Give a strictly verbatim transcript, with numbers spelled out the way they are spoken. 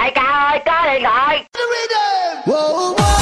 đại ca ơi, có điện thoại. Whoa, whoa.